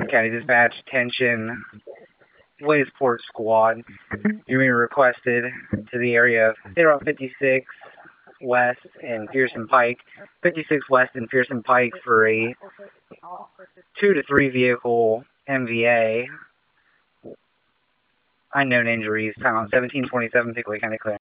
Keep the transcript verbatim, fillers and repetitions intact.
County Dispatch, attention, Williamsport Squad. You're being requested to the area of State Route fifty-six West and Pearson Pike. fifty-six West and Pearson Pike for a two to three vehicle M V A. Unknown injuries. Time on seventeen twenty-seven, Pickaway County Clear.